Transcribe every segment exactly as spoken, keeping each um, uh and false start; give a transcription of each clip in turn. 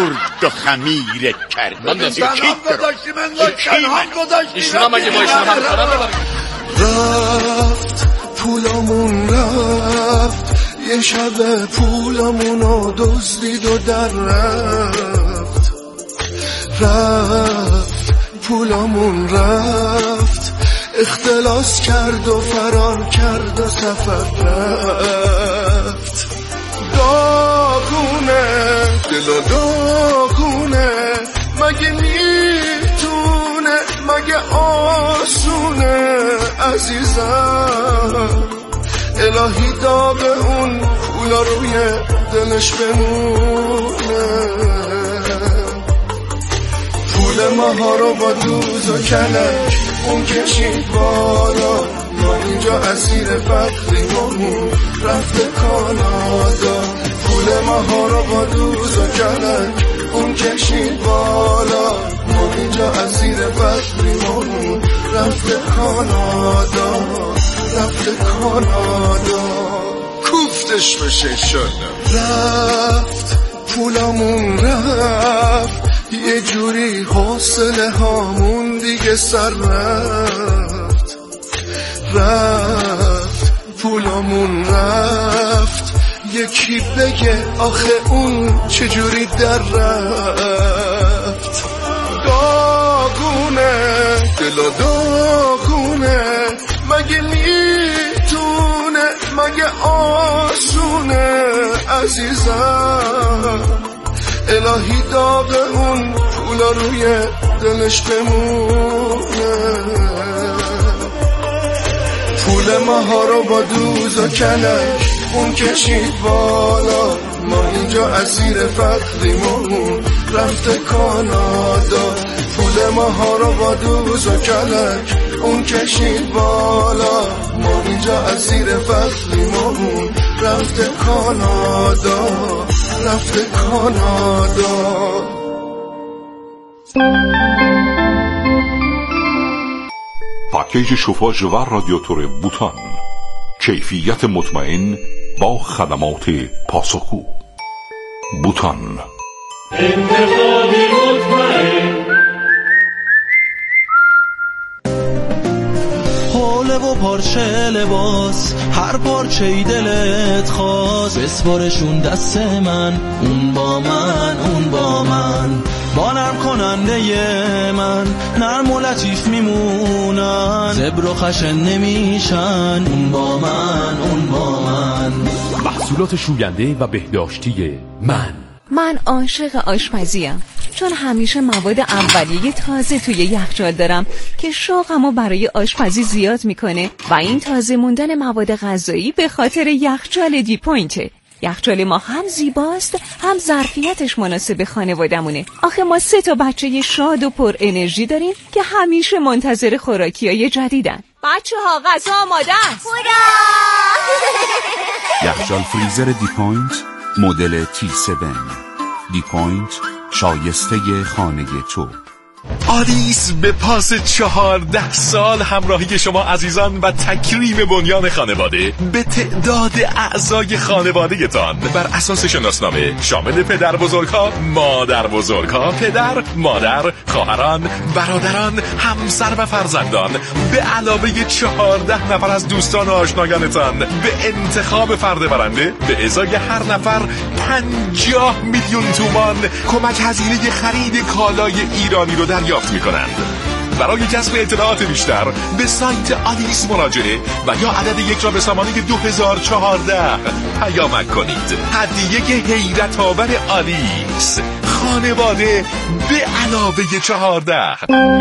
خورد و خمیر کرد. من تنها گذاشتی من تنها گذاشتی ایشونا مگه با ایشونا من خودم ببریم. رفت پولامون رفت یه شب پولامونو دزدید و در رفت. رفت پولامون رفت اختلاس کرد و فرار کرد و سفر رفت. داغونه دل و داغونه مگه میتونه مگه آسونه عزیزم. الهی داغ اون پولا روی دلش بمونه. پول ماها رو با دوز و کلک اون کشید بالا. ما اینجا اسیر فقریمون رفته کانادا. پول ماها رو با دوز و کلک اون کشید بالا. ما اینجا اسیر فقریمون رفته کانادا. رفته کانادا. کوفتش بشه شدم. رفت پولامون رفت یه جوری حوصله هامون دیگه سر رفت. رفت پولامون رفت یکی بگه آخه اون چجوری در رفت. داغونه دل و داغونه مگه میتونه مگه آسونه عزیزم. الهی داغ اون پولا روی دلش بمونه. پول ماها رو با دوز و کلک اون کشید بالا. ما اینجا اسیر فقریمون رفته کانادا. پول ماها رو با دوز و کلک اون کشید بالا. ما اینجا اسیر فقریمون رفته کانادا. رفته کانادا. پاکیج شوفاژ و رادیاتور بوتان، کیفیت مطمئن با خدمات پاسخگو. بوتان، انتخابی مطمئن. حوله و پارچه لباس هر پارچه ای دلت خواست بسپارشون دست من. اون با من اون با من با نرم کننده من نرم و لطیف میمونن. زبر و خشن نمیشن. اون با من اون با من. محصولات شوینده و بهداشتی من. من عاشق آشپزیم چون همیشه مواد اولیه تازه توی یخچال دارم که شوقمو برای آشپزی زیاد میکنه و این تازه موندن مواد غذایی به خاطر یخچال دی پوینته. یخچال ما هم زیباست هم ظرفیتش مناسب خانوادمونه. آخه ما سه تا بچه شاد و پر انرژی داریم که همیشه منتظر خوراکیای جدیدن. بچه ها غذا آماده است. یخچال فریزر دی پوینت مدل تی هفت. دی پوینت شایسته خانه تو. آلیس به پاس چهارده سال همراهی شما عزیزان و تکریم بنیان خانواده به تعداد اعضای خانواده تان بر اساس شناسنامه شامل پدر بزرگها، مادر بزرگها، پدر، مادر، خواهران، برادران، همسر و فرزندان به علاوه چهارده نفر از دوستان و آشنایانتان به انتخاب فرد برنده به ازای هر نفر پنجاه میلیون تومان کمک هزینه خرید کالای ایرانی رو دریافت می‌کنند. برای کسب اطلاعات بیشتر به سایت آلیس مراجعه و یا عدد یک را به سامانه دو هزار و چهارده پیامک کنید. هدیه حیرت آور آلیس، خانواده به علاوه چهارده.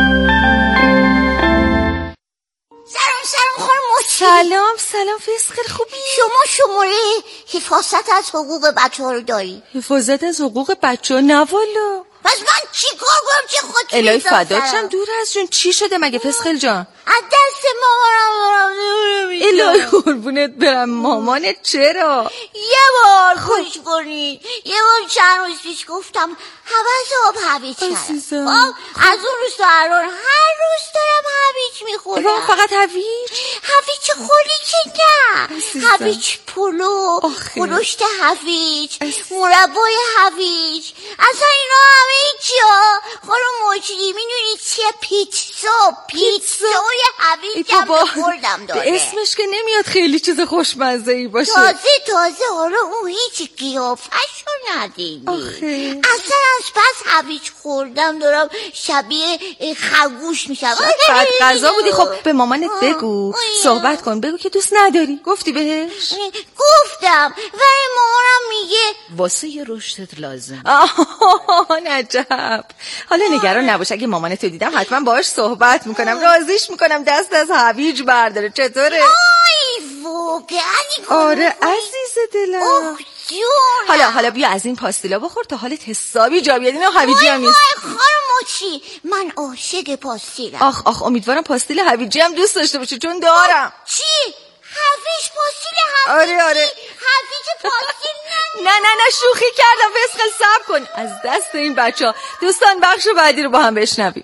سلام سلام خانم موچی. سلام سلام فسخر خوبی؟ شما شماره حفاظت از حقوق بچه ها رو داری؟ حفاظت از حقوق بچه ها؟ نه والا. پس من چی کار کنم چه خود الهی فداکشم دور از جون. چی شده مگه پسخل جان؟ از دست مامانم دور میشم. الهی قربونت برم. مامانت چرا؟ یه بار خوش کنید. یه بار چند روز پیش گفتم حوض آب هویج کردم. از اون روز تا الان هر روز دارم هویج میخورم. فقط هویج؟ هویج خوری که نه، هویج پلو، خورشت هویج، مربای هویج، اصلا اینا همه چی ها. خانم مجری میدونی چیه؟ پیتزا پیتزای هویج هم خوردم داره. به اسمش که نمیاد خیلی چیز خوشمزه ای باشه. تازه تازه حالا اون هیچ قیافه‌شو ندیدی. اصلا از پس هویج خوردم دارم شبیه خرگوش میشم. بعد غذا بودی. خب به مامانت بگو، صحبت کن، بگو که دوست نداری. گفتی بهش؟ گفتم ولی مامانم میگه واسه یه رشدت لازم. آه نجب. حالا نگران نباش، اگه مامانتو دیدم حتما باهاش صحبت میکنم، راضیش میکنم دست از هویج برداره. چطوره؟ آی واقعا. آره عزیز دلم. حالا حالا بیا از این پاستیلا بخور تا حالت حسابی جا بیاد. اینا هویجی هم نیست. خانم مچی من عاشق پاستیلم. آخ آخ امیدوارم پاستیل هویجی هم دوست داشته باشی چون دارم. چی؟ هویج پاستیل هویجی؟ آره آره. هویج پاستیل نه نه نه نه شوخی کردم. فسقل صبر کن. از دست این بچه ها. دوستان بخش بعدی رو با هم بشنویم.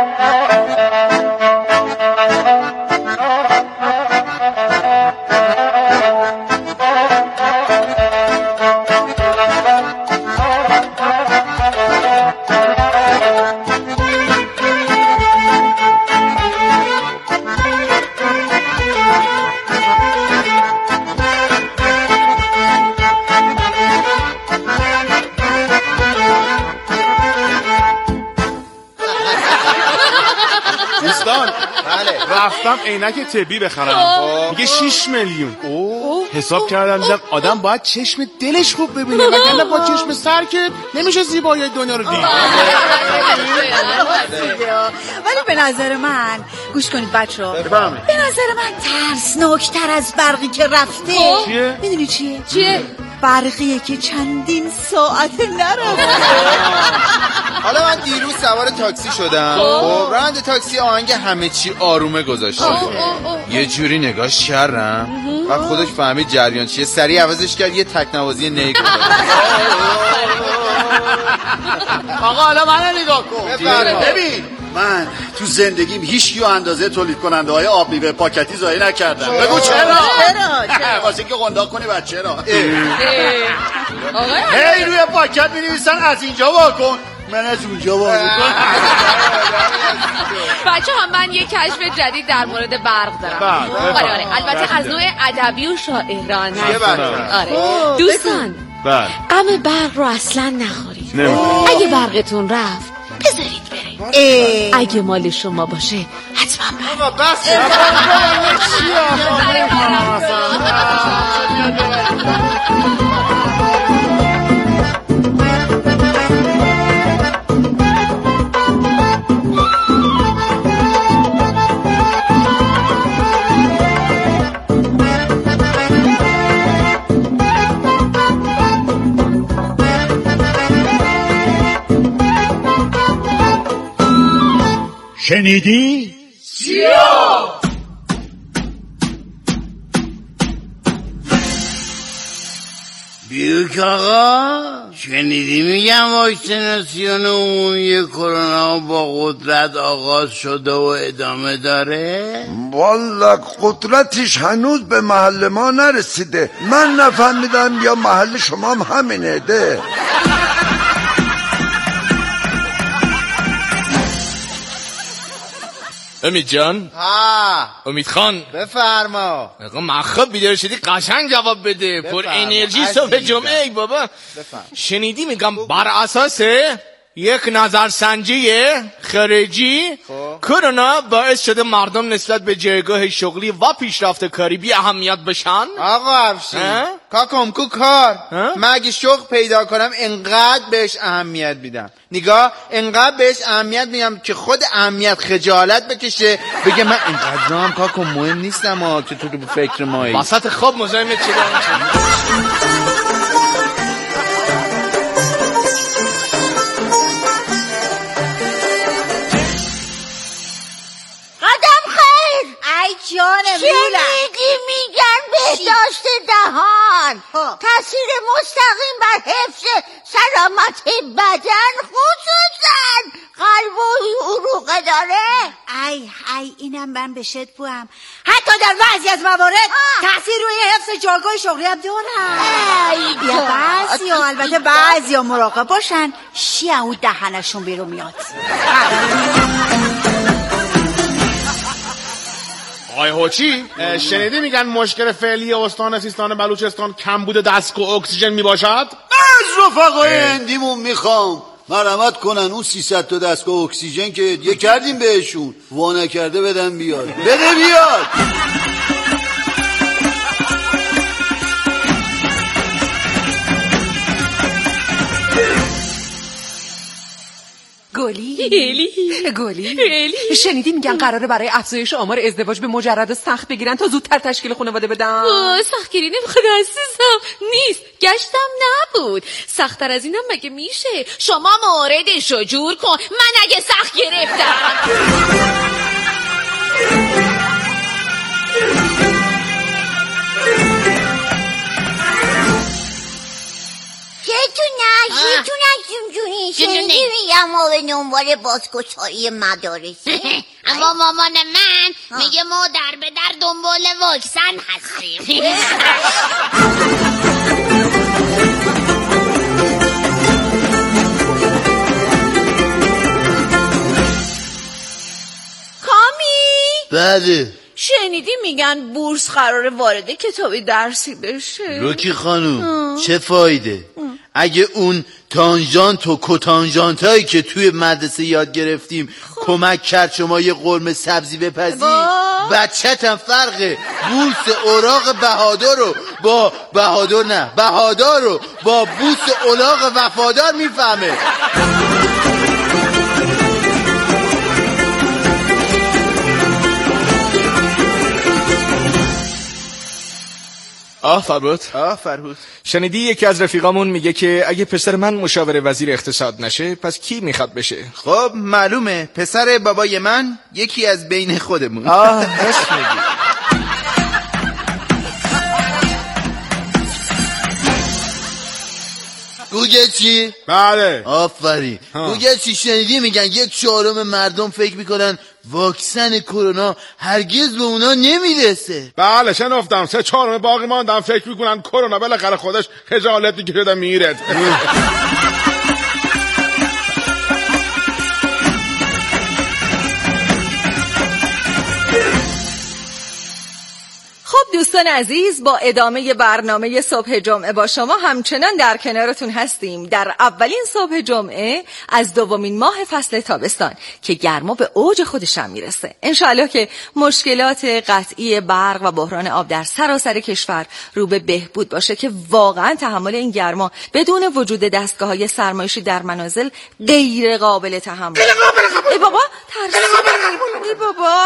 رفتم عینک طبی بخرم، میگه شیش میلیون. حساب کردم دیدم آدم باید چشم دلش خوب ببینه، وگرنه با چشم سر که نمیشه زیبایی دنیا رو دید. ولی به نظر من گوش کنید بچه‌ها، به نظر من ترسناکتر از برقی که رفته چیه؟ میدونی چیه؟ چیه؟ برقیه که چندین ساعت نرفته. حالا من دیروز سوار تاکسی شدم، خب راننده تاکسی آهنگ همه چی آرومه گذاشته. یه جوری نگاش کردم و خودش فهمید جریان چیه، سریع عوضش کرد یه تکنوازی نی گذاشت. آقا حالا منو نگاه کن. ببین من تو زندگیم هیچ کیو اندازه تولید کننده های آب میوه پاکتی ضایع نکردم. بگو چرا؟ چرا؟ واسه که قنداق کنی بچه را. هی روی پاکت می‌نویسن از اینجا واکن، من از اونجا واکن. بچه ها من یه کشف جدید در مورد برق دارم. آره آره البته از نوع ادبی و شاعرانه. آره دوستان غم برق رو اصلا نخورید. اگه برقتون رفت بذارید بره. اگه مال شما باشه حتما بره. آقا بس شنیدی؟ چیا؟ بیوک آقا شنیدی میگم واکسیناسیون عمومی کرونا با قدرت آغاز شده و ادامه داره؟ والا قدرتش هنوز به محل ما نرسیده. من نفهمیدم یا محل شما هم همینه ده. امید جان. ها امید خان بفرما. آقا مخب بیدار شدی قشنگ جواب بده. پر انرژی صبح جمعه ای بابا. بفرما. شنیدی میگم بر اساس یک نظرسنجی خارجی کرونا باعث شده مردم نسبت به جایگاه شغلی و پیشرفت کاری بی اهمیت بشن. آقا افشین کاکم کو کار من اگه شغل پیدا کنم انقدر بهش اهمیت میدم. نگاه انقدر بهش اهمیت میدم که خود اهمیت خجالت بکشه بگه من اینقدر هم کاکم مهم نیستم ها که تو به فکر مایی. وسط خواب مزاحمت شدم. تأثیر مستقیم بر حفظ سلامت بدن خصوصا قلب و عروق داره. ای ای اینم من به شد بوام حتی در بعضی از موارد تأثیر روی حفظ جایگاه شغلی هم دارن. یا بعضی ها البته بعضی ها مراقب باشن شیعه اون دهنشون بیرون میاد. آقای هوچی شنیدی میگن مشکل فعلی استان سیستان بلوچستان کمبود دستگاه اکسیژن میباشد؟ از رفقای هندیمون میخوام مرحمت کنن اون سیصد تا دستگاه اکسیژن که یه کردیم بهشون وا نکرده بدن بیاد. بده بیاد. گلی هلی گلی هلی شنیدی میگن قراره برای افزایش آمار ازدواج به مجرد و سخت بگیرن تا زودتر تشکیل خانواده بدن. سختگیری نمیخواد عزیزم، نیست، گشتم نبود. سخت‌تر از اینم مگه میشه؟ شما موردشو جور کن. من اگه سخت گرفتم شیطونه شیطونه جونجونی شنیدی میگم ما به دنبال بازگشایی مدارسی. اما مامان من میگه ما در به در دنبال واکسن هستیم. کامی بله شنیدی میگن بورس قراره وارد کتابی درسی بشه؟ روکی خانوم چه فایده؟ اگه اون تانژانت و کوتانژانت هایی که توی مدرسه یاد گرفتیم کمک کرد شما یه قرمه سبزی بپزی، بچه‌تم فرق بورس اوراق بهادر رو با بهادر نه بهادر رو با بورس اوراق وفادار میفهمه. آه فرهود آه فرهود شنیدی یکی از رفیقامون میگه که اگه پسر من مشاور وزیر اقتصاد نشه پس کی میخواد بشه؟ خب معلومه پسر بابای من یکی از بین خودمون. آه راست میگی. گوگل چی؟ بله آفرین. گوگل چی شنیدی میگن یک چهارم مردم فکر میکنن واکسن کرونا هرگز به اونا نمیرسه. بله شنفتم سه چهارم باقی ماندن فکر میکنن کرونا بالاخره خودش خجالت میکشه میره. خب دوستان عزیز، با ادامه برنامه صبح جمعه با شما همچنان در کنارتون هستیم در اولین صبح جمعه از دومین ماه فصل تابستان که گرما به اوج خودش هم میرسه. انشاءالله که مشکلات قطعی برق و بحران آب در سراسر کشور رو به بهبود باشه که واقعا تحمل این گرما بدون وجود دستگاه‌های سرمایشی در منازل غیر قابل تحمل. ای بابا ترسیدم. ای بابا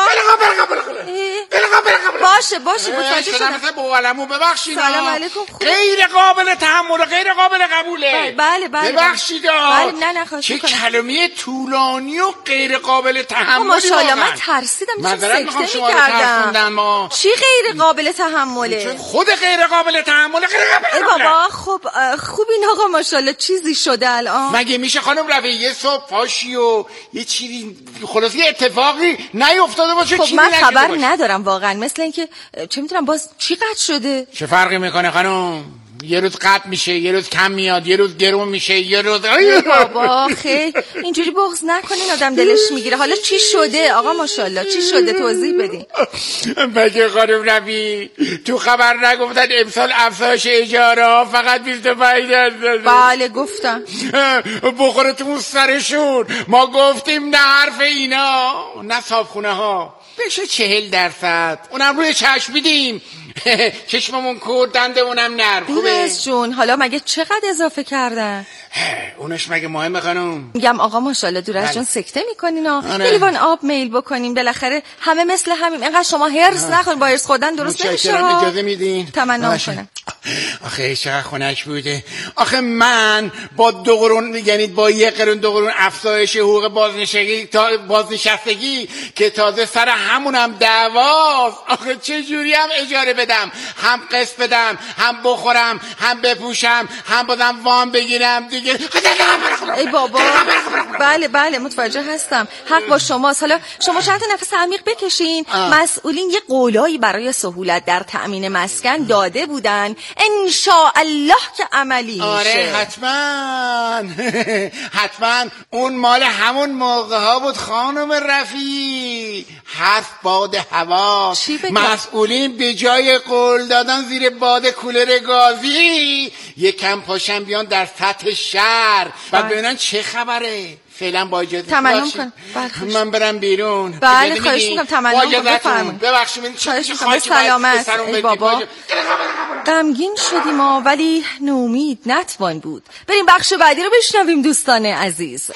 باشه باشه متوجه شدم. بوالمو ببخشید. سلام علیکم. غیر قابل تحمل، غیر قابل قبوله. بله بله ببخشید. بله نه نه خواهش می‌کنم. چه کلمه طولانی و غیر قابل تحمل. ماشاءالله من ترسیدم چه سکته می‌کردم. چی غیر قابل تحمله؟ خود غیر قابل تحمله. غیر قابل. ای بابا خب خوب این آقا ماشاءالله چیزی شده الان. مگه میشه خانم روی یه صبح پاشی و یه چیزی خلاصی اتفاقی نیفتاده باشه؟ خب من خبر ندارم واقعا، مثل اینکه چه می‌دونم باز چی قطع شده. چه فرقی میکنه خانم؟ یه روز قطع میشه، یه روز کم میاد، یه روز گرون میشه، یه روز بابا خیلی اینجوری بغض نکنین آدم دلش میگیره. حالا چی شده آقا ماشاءالله؟ چی شده توضیح بدین. مگه خانم روی تو خبر نگفتن امسال افزایش اجاره فقط بیست و پنج درصد؟ بله گفتم. بخورتون سرشون. ما گفتیم نه حرف اینا، نه صابخونه ها بشه چهل درصد، اونم روی چشم بیدیم. چشممون کور، دندمونم نرم. خوبه جون. حالا مگه چقدر اضافه کردن؟ اونش مگه مهمه خانم؟ میگم آقا ماشاءالله دور از جون سکته میکنین ها. یه لیوان آب میل بکنین، بالاخره همه مثل همیم. اینقدر شما هرس نخورین، با هرس خوردن درست نمیشه ها. اجازه میدین؟ تمنا میکنم. آخه چقدر خنک بوده. آخه من با دو قرون، یعنی با یک قرون دو قرون افزایش حقوق بازنشستگی تا بازنشستگی که تازه سر همونم دعواست. آخه چه جوری هم اجاره بدم، هم قسط بدم، هم بخورم، هم بپوشم، هم بازم وام بگیرم دیگه. ای بابا بله بله متوجه هستم، حق با شماست. حالا شما چند تا نفس عمیق بکشین. آه. مسئولین یه قولایی برای سهولت در تأمین مسکن داده بودن، انشاءالله که عملی میشه. آره حتما حتما. اون مال همون موقع ها بود خانم رفیع. حرف باد هوا. مسئولین به جای قول دادن زیر باد کولر گازی یکم پاشن بیان در سطح شهر و ببینن چه خبره. فعلا با اجازه تمنم کن. من برم بیرون. بله خواهش میکنم تمنم کن بفرمایید. ببخشید خواهش میکنم سلامت. ای بابا غمگین شدیم ما ولی نومید نتوان بود. بریم بخش بعدی رو بشنویم دوستان عزیز.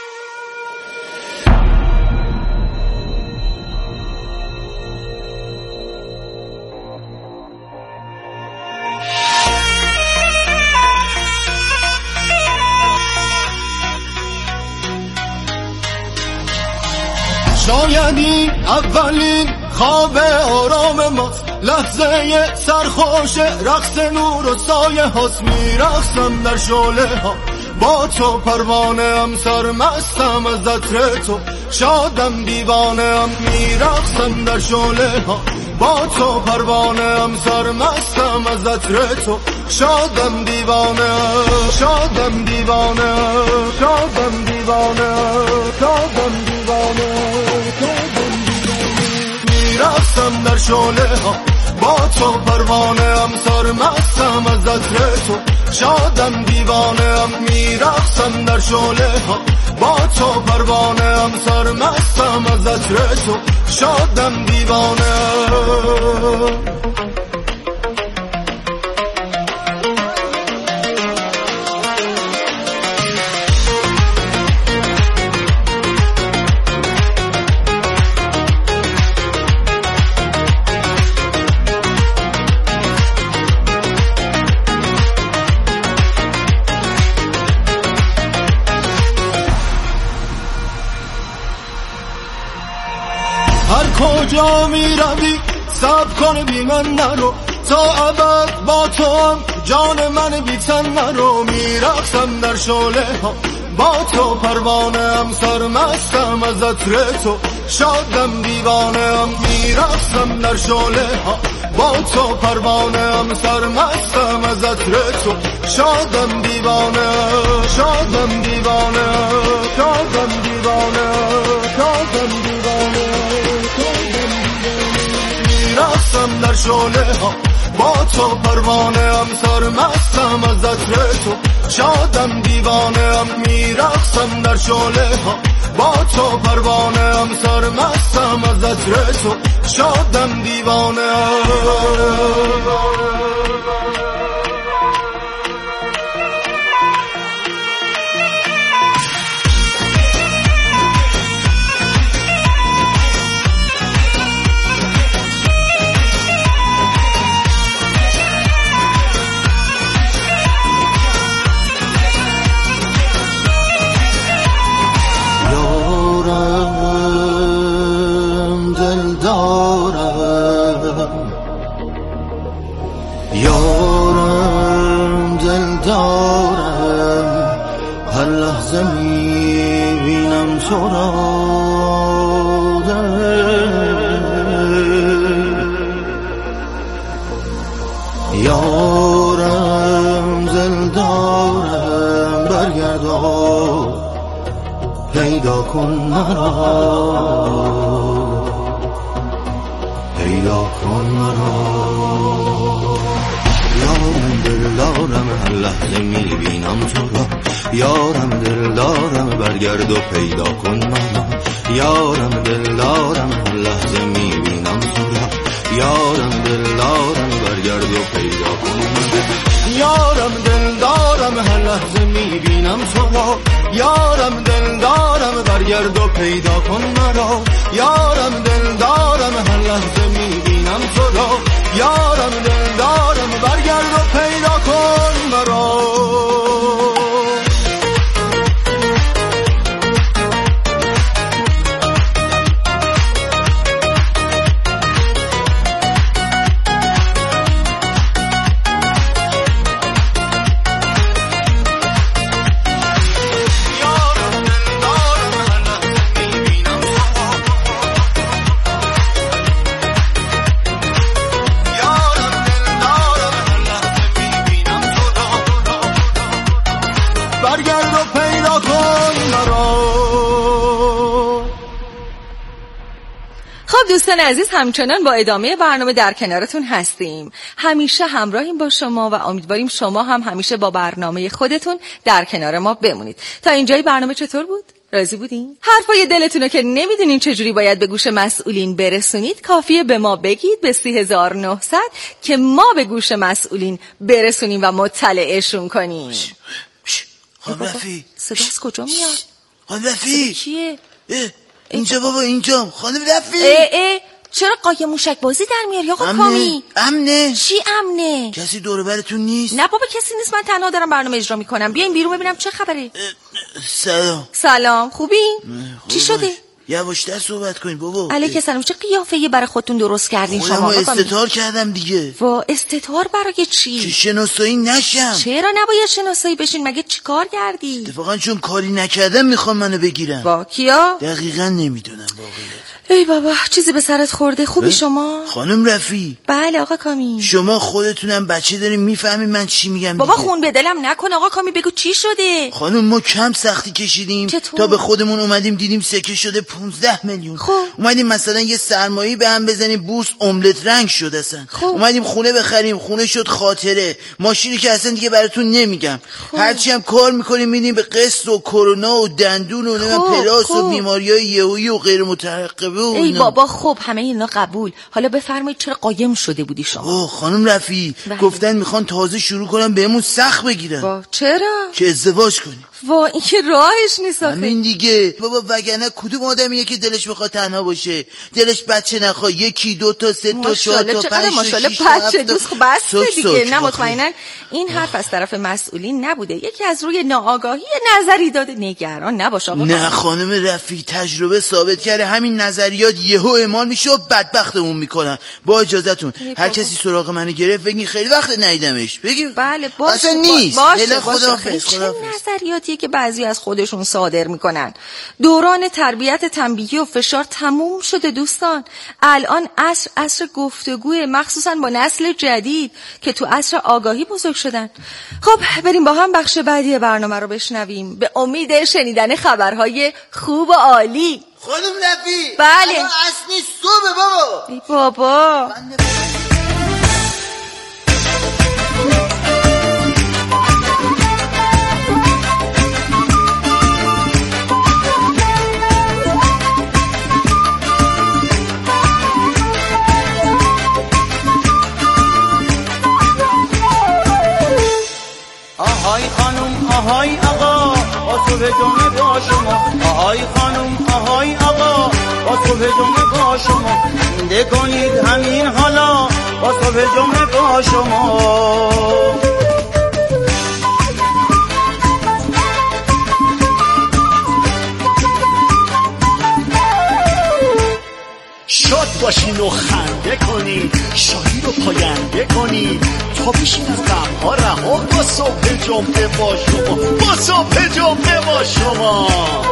شایدی اولین خواب آرام ماست، لحظه سرخوش رقص نور و سایه هاست. میرقصم در شعله ها با تو، پروانه ام سرمستم از عطر تو، شادم دیوانه ام. میرقصم در شعله ها با تو، پروانه ام سرمستم از عطر تو، شادم دیوانه شادم دیوانه شادم دیوانه شادم دیوانه. میرقصم در شعله ها با تو، پروانه ام سرمستم از عطر تو، شادم دیوانه ام. میرقصم در شعله ها با تو، پروانه ام سرمستم از عطر تو، شادم دیوانه. کجا می روی صبر کن بی من نرو، تا ابد با تو هم جان من بی تن نرو. میرقصم در شعله ها با تو، پروانه ام سرمستم از عطر تو، شادم دیوانه ام. میرقصم در شعله ها با تو، پروانه ام سرمستم از عطر تو، شادم دیوانه شادم دیوانه شادم دیوانه شادم دیوانه. میرقصم در شعله ها با تو، پروانه ام سرمستم از عطر تو، شادم دیوانه ام. میرقصم در شعله ها با تو، پروانه ام سرمستم از عطر تو، شادم دیوانه. یارم دل دارم، هر لحظه میبینم تو را. یارم دل دارم، برگرد و پیدا کن مرا، پیدا کن مرا. یارم دل دارم، هر لحظه میبینم تو را. یارم دل دارم، برگرد و پیدا کن مرا. یارم دل دارم، هر لحظه میبینم تو را. یارم دل دارم، برگرد و پیدا کن مرا. یارم دل دارم، دلدارم هر لحظه میبینم تو را یارم دلدارم برگرد و پیدا کن مرا یارم دلدارم هر لحظه میبینم تو را یارم دلدارم برگرد و پیدا کن مرا دوستان عزیز همچنان با ادامه برنامه در کنارتون هستیم. همیشه همراهیم با شما و امیدواریم شما هم همیشه با برنامه خودتون در کنار ما بمونید. تا اینجای برنامه چطور بود؟ راضی بودین؟ حرفای دلتونو که نمیدونین چجوری باید به گوش مسئولین برسونید کافیه به ما بگید به سی هزار و نهصد که ما به گوش مسئولین برسونیم و مطلعشون کنیم. خانم رفی صدا از کجا میاد؟ خانم رفی کیه؟ اینجا بابا اینجا خانم رفی اه اه چرا قایم موشک بازی در میاری آقا کامی؟ امنه چی امنه؟ کسی دور براتون نیست؟ نه بابا کسی نیست، من تنها دارم برنامه اجرا میکنم. بیاین بیرون ببینم چه خبره. سلام. سلام خوبی؟ چی شده؟ یواشتر صحبت کنید بابا. علیک سلام. چه قیافه‌ای برای خودتون درست کردین شما؟ خودمو استتار کردم دیگه. وا استتار برای چی؟ که شناسایی نشم. چرا نباید شناسایی بشین؟ مگه چی کار کردی؟ اتفاقا چون کاری نکردم میخوام منو بگیرن. وا کیا؟ دقیقاً نمیدونم واقعیت. ای بابا چیزی به سرت خورده؟ خوبی شما؟ خانم رفی. بله آقا کامی. شما خودتونم بچه دارین میفهمین من چی میگم بابا دیگه. خون به دلم نکن آقا کامی، بگو چی شده؟ خانم ما کم سختی کشیدیم چطور؟ تا به خودمون اومدیم دیدیم سکه شده پونزده میلیون. خب اومدیم مثلا یه سرمایه‌ای به هم بزنیم بورس املت رنگ شد اصلا. خب. اومدیم خونه بخریم خونه شد خاطره. ماشینی که اصلا دیگه براتون نمیگم. خب. هرچی هم کار میکنیم میدیم به قسط و کرونا و دندون و نمیدونم خب. پلاس خب. و بیماریای یهویی و غیر مترقبه و ای اینا. بابا خب همه اینا قبول. حالا بفرمایید چرا قایم شده بودی شما؟ اوه خانم رفی بله. گفتن میخوان تازه شروع کنن بهمون سخت بگیرن. با چرا؟ که ازدواج کنیم. وا این که راهش نیست آخه. همین دیگه بابا، وگرنه کدوم آدمیه که دلش بخواد تنها باشه؟ دلش بچه نخواد یکی دو تا سه تا چهار تا پنج تا شش تا بچه دوست خب بس دیگه. نه مطمئنا این حرف از طرف مسئولین نبوده، یکی از روی ناآگاهی نظری داده. نگران نباش آقا. نه خانم رفی تجربه ثابت کرده همین نظریات یهو اعمال میشه و بدبختمون میکنن. با اجازهتون هر کسی سراغ منو گرفت بگین خیلی وقت ندیدمش. بگین بله باشه اصلا نیست. باشه خداحافظ. چه نظریاتیه که بعضی از خودشون صادر میکنن؟ دوران تربیت تنبیهی و فشار تموم شده دوستان. الان عصر عصر گفتگوه، مخصوصا با نسل جدید که تو عصر آگاهی بزرگ شدن. خب بریم با هم بخش بعدی برنامه رو بشنویم به امید شنیدن خبرهای خوب و عالی. خانم رفی بله اصلی صبح بابا. ای بابا آهای خانم آهای آقا با صبح جمعه با شما. آهای خانم آهای آقا با صبح جمعه با شما. زنده کنید همین حالا با صبح جمعه با شما. شاد باشین و خنده کنید، شادی رو پاینده کنید تا بشین از غم‌ها رها با صبح جمعه با شما. با صبح جمعه با شما.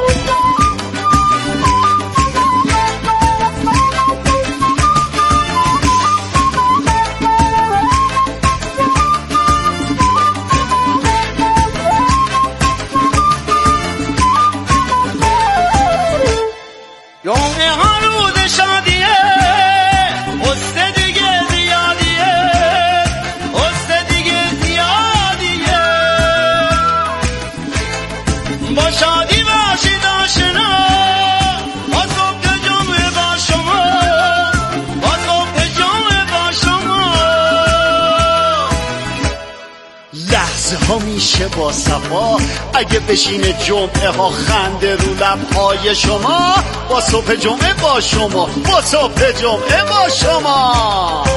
جمعه ها روز شادیه، حسن دیگه زیادیه، حسن دیگه زیادیه. با شادی باشید آشنا، با صبح جمعه با شما، با صبح جمعه با شما. لحظه ها میشه با صفا. اگه بشینه جمعه ها خنده رو لبهای شما، با صبح جمعه با شما، با صبح جمعه با شما.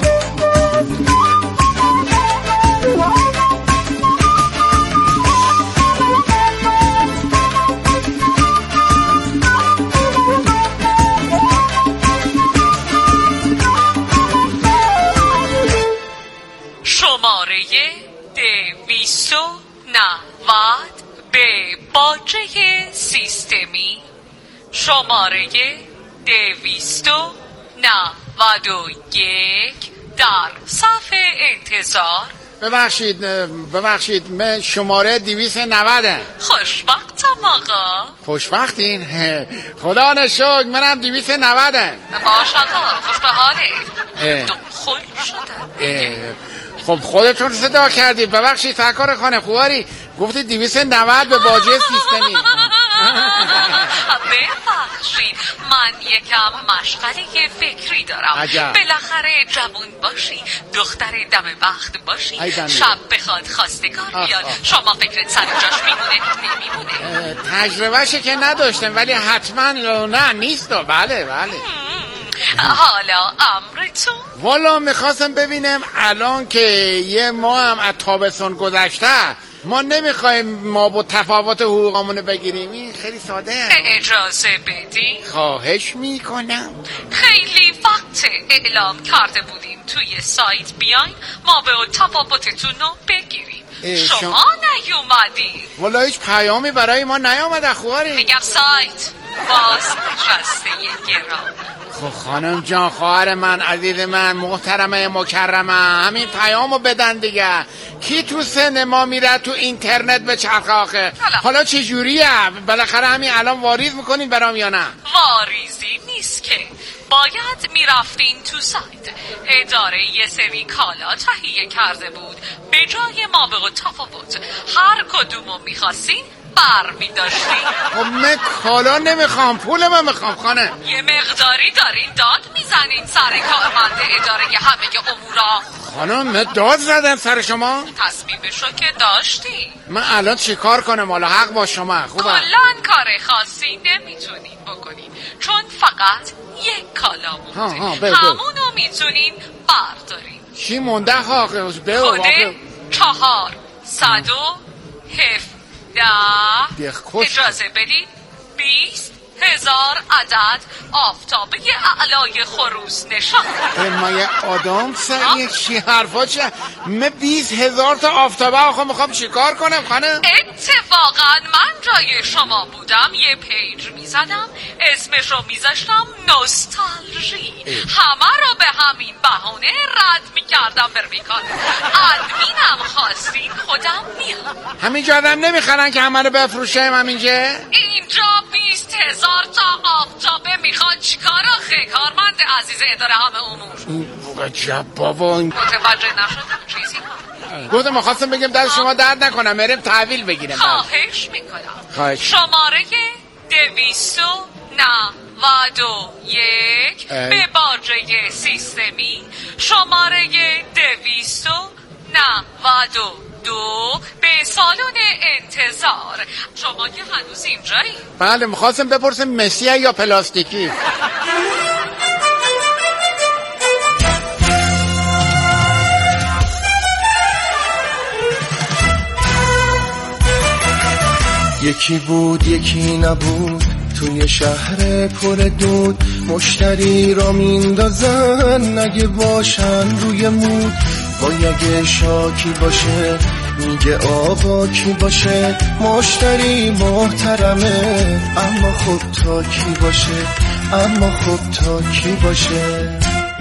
شماره دویست و نود به باجه سیستمی، شماره دویست و نود و یک در صف انتظار. ببخشید ببخشید من شماره دویست و نود. خوشبختم آقا. خوشبختین؟ خدا نشکر منم دویست و نود. باش آقا، خوش به حاله. دخول شدن. خب خودتون صدا کردید. ببخشید سرکار خانه خواری گفتید دویست و نود به باجه سیستمی. ببخشید من یکم مشغله فکری دارم. عجب. بالاخره جوون باشی، دختر دم وقت باشی، شب بخواد خواستگار بیاد، شما فکرت سر جاش میمونه نمیمونه. تجربهشه که نداشتم ولی حتما نه نیست. بله بله. حالا امرتون؟ والا میخواستم ببینم الان که یه ماه هم از تابستون گذشته، ما نمیخوایم ما با تفاوت حقوقمونو بگیریم؟ این خیلی ساده. اجازه بدی؟ خواهش میکنم. خیلی وقت اعلام کرده بودیم توی سایت بیاین ما به تفاوتتون رو بگیریم. شما شم... نیومدی. والا هیچ پیامی برای ما نیامده خواری. میگم سایت باز نشسته گرام. خب خانم جان، خواهر من، عزیز من، محترمه مکرمه، همین پیامو بدن دیگه. کی تو سن ما میره تو اینترنت به چرخه آخه؟ حالا چه جوریه؟ بالاخره همین الان واریز میکنین برام یا نه؟ واریزی نیست که، باید میرفتین تو سایت. اداره یه سری کالا تهیه کرده بود، به جای ما به تفاوت هر کدومو میخواستین بر می داشتی. خب من کالا نمیخوام، پول من میخوام خانه. یه مقداری دارین داد میزنین سر کارمند اداره همه امورا. خانم من داد زدم سر شما؟ تصمیمشو که داشتی. من الان چی کار کنم؟ حالا حق با شما خوبه. کلان کار خاصی نمیتونین بکنین چون فقط یک کالا مونده، همونو میتونین بردارین. چی مونده ها؟ خوده چهار صد و هفت ده. اجازه بدید بیست هزار عدد آفتابه اعلای خروس نشان. ما یه آدم سریع چی حرفا چه؟ من بیست هزار تا آفتابه آخه میخوام چی کار کنم خانم؟ اتفاقا من جای شما بودم یه پیج میزدم اسمش رو میذاشتم نوستالژی، همه رو به همین بهونه رد میکردم بر میکنم. ادمینم خواستین خودم میام. همینجا آدم نمیخرن که همه رو بفروشم همینجا؟ اینجا بیست هزار تا آفتابه میخواد چیکار آخه کارمند عزیز اداره همه امور؟ عجب بابا. متوجه نشدم چیزی ها؟ گفتم میخواستم بگم دست شما درد نکنم مرم تحویل بگیرم. خواهش میکنم. خواهش. شماره دویست و نود و یک به باجه سیستمی، شماره دویست و نود و دو به سالن انتظار. شما که هنوز اینجایی؟ بله میخواستم بپرسم مسیح یا پلاستیکی. یکی بود یکی نبود توی شهر پر دود، مشتری را میندازن اگه باشن روی مود. باید شاکی باشه میگه آقا کی باشه، مشتری محترمه اما خب تا کی باشه، اما خب تا کی باشه.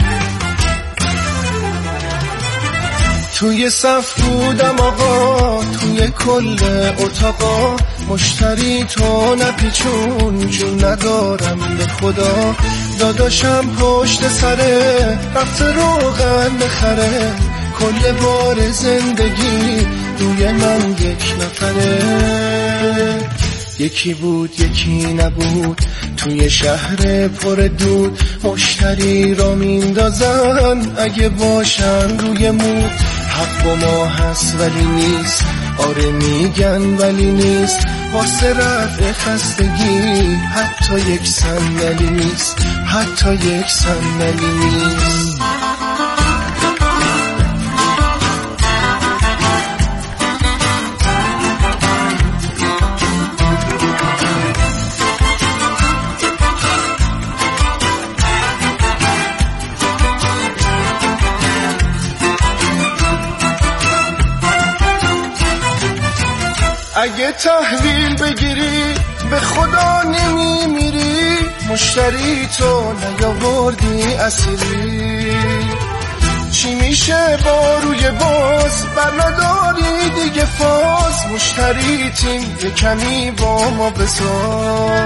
توی صف بودم آقا توی کل اتاقا، مشتری تو نپیچون جون ندارم به خدا. داداشم پشت سره رفته روغن بخره، کل بار زندگی روی من یک نفره. یکی بود یکی نبود توی شهر پر دود، مشتری را میندازن اگه باشن روی مود. حق با ما هست ولی نیست آره میگن ولی نیست واسه رفع خستگی، حتی یک صندلی نیست، حتی یک صندلی نیست. اگه تحویل بگیری به خدا نمیمیری، مشتری تو نیاوردی اسیری. چی میشه با روی باز بر نداری دیگه فاز، مشتری تیم یه کمی با ما بساز.